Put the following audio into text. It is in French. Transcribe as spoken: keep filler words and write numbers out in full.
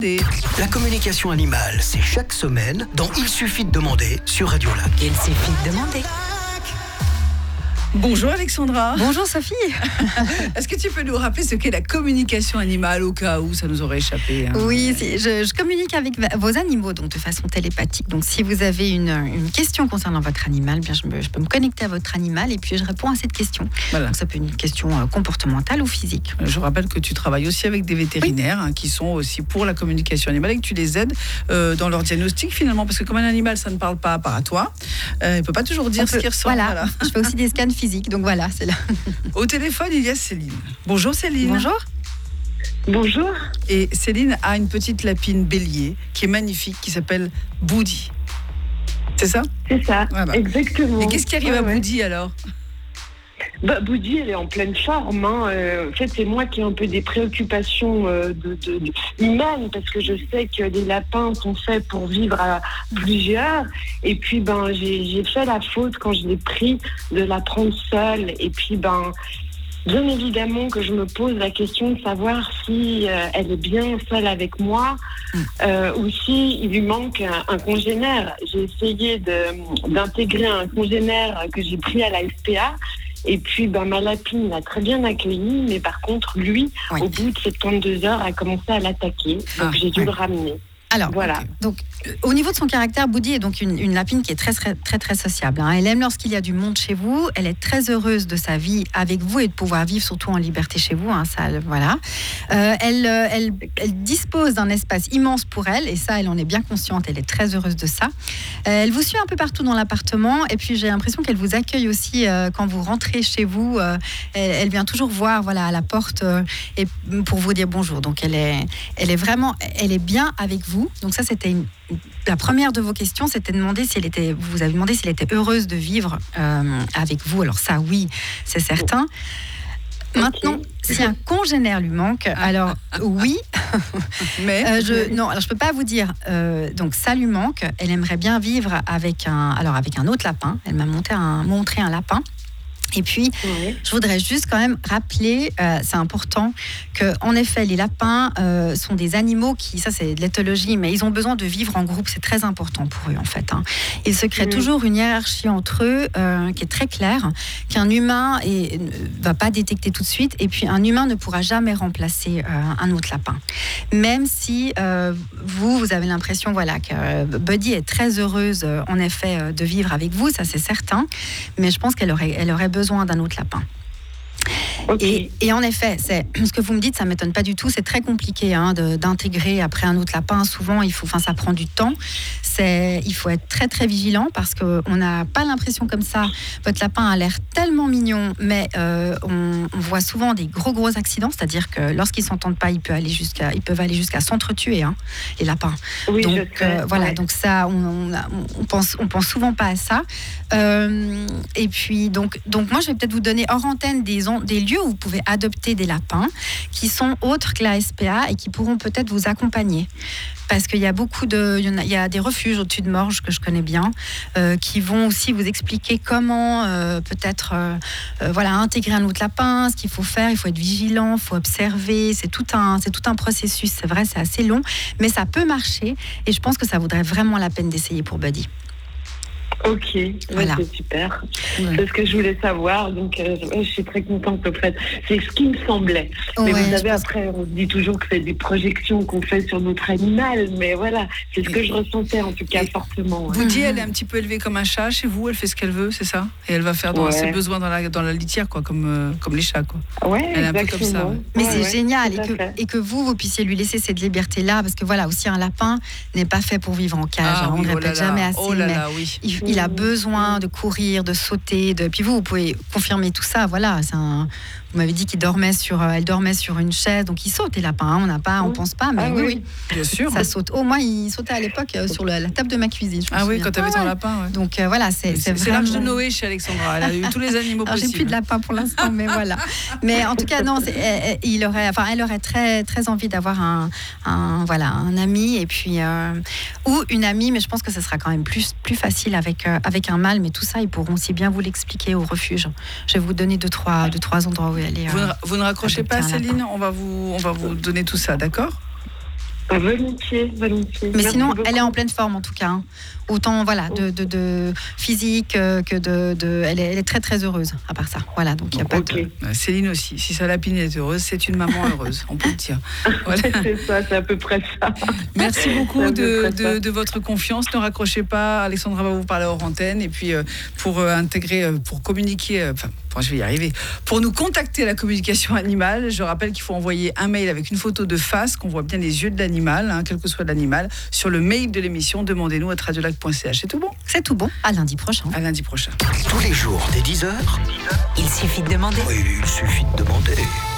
La communication animale, c'est chaque semaine dans Il suffit de demander sur Radio Lac. Il suffit de demander. Bonjour Alexandra. Bonjour Sophie. Est-ce que tu peux nous rappeler ce qu'est la communication animale au cas où ça nous aurait échappé hein? Oui, si, je, je communique avec vos animaux donc de façon télépathique. Donc si vous avez une, une question concernant votre animal, bien je, me, je peux me connecter à votre animal et puis je réponds à cette question. Voilà. Donc ça peut être une question euh, comportementale ou physique. Je rappelle que tu travailles aussi avec des vétérinaires oui. hein, qui sont aussi pour la communication animale et que tu les aides euh, dans leur diagnostic finalement parce que comme un animal ça ne parle pas à part à toi, euh, il ne peut pas toujours dire peut, ce qu'il ressent. Voilà. voilà. Je fais aussi des scans physique, donc voilà, c'est là. Au téléphone, il y a Céline. Bonjour Céline. Bonjour. Bonjour. Et Céline a une petite lapine bélier qui est magnifique, qui s'appelle Boudi. C'est ça ? C'est ça, voilà. Exactement. Et qu'est-ce qui arrive ouais, à ouais. Boudi alors ? Bah, Boudi, elle est en pleine forme. Hein. Euh, en fait, c'est moi qui ai un peu des préoccupations euh, de, de, de, humaines parce que je sais que les lapins sont faits pour vivre à plusieurs. Et puis, ben, j'ai, j'ai fait la faute quand je l'ai pris de la prendre seule. Et puis, ben, bien évidemment que je me pose la question de savoir si euh, elle est bien seule avec moi euh, ou si il lui manque un, un congénère. J'ai essayé de, d'intégrer un congénère que j'ai pris à la S P A. Et puis, ben, ma lapine l'a très bien accueilli, mais par contre, lui, oui. au bout de soixante-douze heures, a commencé à l'attaquer. Donc, ah, j'ai dû oui. le ramener. Alors, voilà. Okay. Donc, euh, au niveau de son caractère, Boudi est donc une, une lapine qui est très, très, très, très sociable. Hein. Elle aime lorsqu'il y a du monde chez vous. Elle est très heureuse de sa vie avec vous et de pouvoir vivre surtout en liberté chez vous. Hein, ça, voilà. Euh, elle, euh, elle, elle dispose d'un espace immense pour elle et ça, elle en est bien consciente. Elle est très heureuse de ça. Euh, elle vous suit un peu partout dans l'appartement et puis j'ai l'impression qu'elle vous accueille aussi euh, quand vous rentrez chez vous. Euh, elle, elle vient toujours voir, voilà, à la porte euh, et pour vous dire bonjour. Donc, elle est, elle est vraiment, elle est bien avec vous. Donc ça, c'était une, la première de vos questions, c'était de demander si elle était, vous avez demandé si elle était heureuse de vivre euh, avec vous. Alors ça, oui, c'est certain. Okay. Maintenant, si un congénère lui manque, alors oui, mais euh, je, non, alors je peux pas vous dire. Euh, donc ça lui manque. Elle aimerait bien vivre avec un, alors avec un autre lapin. Elle m'a monté un, montré un lapin. Et puis, oui. je voudrais juste quand même rappeler, euh, c'est important, qu'en effet, les lapins euh, sont des animaux qui, ça c'est de l'éthologie, mais ils ont besoin de vivre en groupe, c'est très important pour eux en fait. Hein. Il se crée oui. toujours une hiérarchie entre eux euh, qui est très claire, qu'un humain ne va pas détecter tout de suite, et puis un humain ne pourra jamais remplacer euh, un autre lapin. Même si euh, vous, vous avez l'impression voilà, que Buddy est très heureuse euh, en effet euh, de vivre avec vous, ça c'est certain, mais je pense qu'elle aurait, elle aurait besoin besoin d'un autre lapin. Okay. Et, et en effet, c'est, ce que vous me dites, ça ne m'étonne pas du tout. C'est très compliqué hein, de, d'intégrer après un autre lapin. Souvent, il faut, enfin, ça prend du temps. C'est, il faut être très, très vigilant parce qu'on n'a pas l'impression comme ça. Votre lapin a l'air tellement mignon, mais euh, on, on voit souvent des gros, gros accidents. C'est-à-dire que lorsqu'ils ne s'entendent pas, ils peuvent aller jusqu'à, ils peuvent aller jusqu'à s'entretuer, hein, les lapins. Oui, donc, je sais, euh, voilà, ouais. donc ça, on, on, on, pense, on pense souvent pas à ça. Euh, et puis, donc, donc, moi, je vais peut-être vous donner hors antenne des, des lieux où vous pouvez adopter des lapins qui sont autres que la S P A et qui pourront peut-être vous accompagner. Parce qu'il y a beaucoup de... Il y, en a, il y a des refuges au-dessus de Morges que je connais bien euh, qui vont aussi vous expliquer comment euh, peut-être euh, euh, voilà, intégrer un autre lapin, ce qu'il faut faire. Il faut être vigilant, il faut observer. C'est tout, un, c'est tout un processus. C'est vrai, c'est assez long, mais ça peut marcher et je pense que ça vaudrait vraiment la peine d'essayer pour Buddy. Ok, voilà. C'est super. Ouais. C'est ce que je voulais savoir, donc euh, je suis très contente au fait. C'est ce qui me semblait. Mais ouais, vous savez, après, que... on dit toujours que c'est des projections qu'on fait sur notre animal, mais voilà, c'est ce que je ressentais en tout cas et fortement. Vous ouais. dites, elle est un petit peu élevée comme un chat chez vous, elle fait ce qu'elle veut, c'est ça ? Et elle va faire dans ouais. ses besoins dans la, dans la litière, quoi, comme, euh, comme les chats, quoi. Ouais, elle est exactement. un peu comme ça. Ouais. Mais ouais, c'est ouais, génial, et que, et que vous, vous puissiez lui laisser cette liberté-là, parce que voilà, aussi un lapin n'est pas fait pour vivre en cage, ah, hein, on oui, ne oh répète là jamais là, assez, oh là mais là, oui. il, il a besoin de courir, de sauter, de... puis vous, vous pouvez confirmer tout ça, voilà, c'est un... Vous m'avez dit qu'il dormait sur, elle dormait sur une chaise, donc il saute les lapins. Hein, on n'a pas, oui. on pense pas, mais ah, oui, oui, bien sûr. Ça saute. Oh, moi, il sautait à l'époque euh, sur la, la table de ma cuisine. Ah oui, quand tu avais ah, ton ouais. lapin. Ouais. Donc euh, voilà, c'est, c'est, c'est, c'est c'est vraiment... l'âge de Noé chez Alexandra. Elle a eu tous les animaux Alors, possibles. J'ai plus de lapin pour l'instant, mais voilà. Mais en tout cas, non, c'est, elle, il aurait, enfin, elle aurait très, très envie d'avoir un, un, voilà, un ami et puis euh, ou une amie, mais je pense que ce sera quand même plus, plus facile avec, euh, avec un mâle. Mais tout ça, ils pourront aussi bien vous l'expliquer au refuge. Je vais vous donner deux, trois, deux, trois endroits où aller. Vous, euh, vous ne raccrochez pas, Céline. On va vous, on va vous donner tout ça, d'accord ? Ah, volontiers, volontiers. Mais Merci sinon, beaucoup. elle est en pleine forme en tout cas. Hein. Autant voilà, de, de, de physique euh, que de, de elle, est, elle est très très heureuse à part ça. Voilà, donc il y a pas Ok. de. Céline aussi, si sa lapine est heureuse, c'est une maman heureuse, on peut le dire. Voilà. C'est ça, c'est à peu près ça. Merci beaucoup C'est de, à peu près ça. de, de votre confiance. Ne raccrochez pas. Alexandra va vous parler hors antenne. Et puis, euh, pour euh, intégrer, euh, pour communiquer, euh, enfin, bon, je vais y arriver, pour nous contacter à la communication animale, je rappelle qu'il faut envoyer un mail avec une photo de face, qu'on voit bien les yeux de l'animal, hein, quel que soit l'animal, sur le mail de l'émission. Demandez-nous à radiolac point c h. C'est tout bon? C'est tout bon. À lundi prochain. À lundi prochain. Tous les jours, dès dix heures, Il suffit de demander. oui, il suffit de demander.